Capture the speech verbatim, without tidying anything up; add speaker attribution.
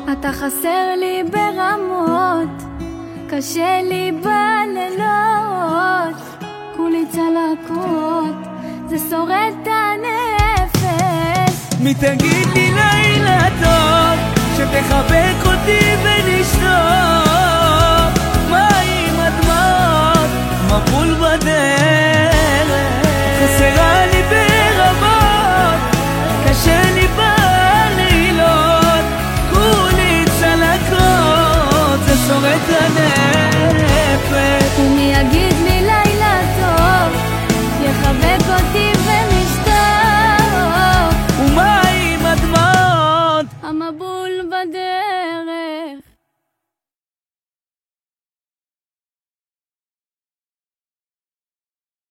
Speaker 1: אתה חסר לי ברמות, קשה לי בלילות, כולי צלקות, זה שורד את הנפש.
Speaker 2: מי תגיד לי לילה טוב, שתחבק אותי ונשתוק, מים הדמעות, מבול בדרך,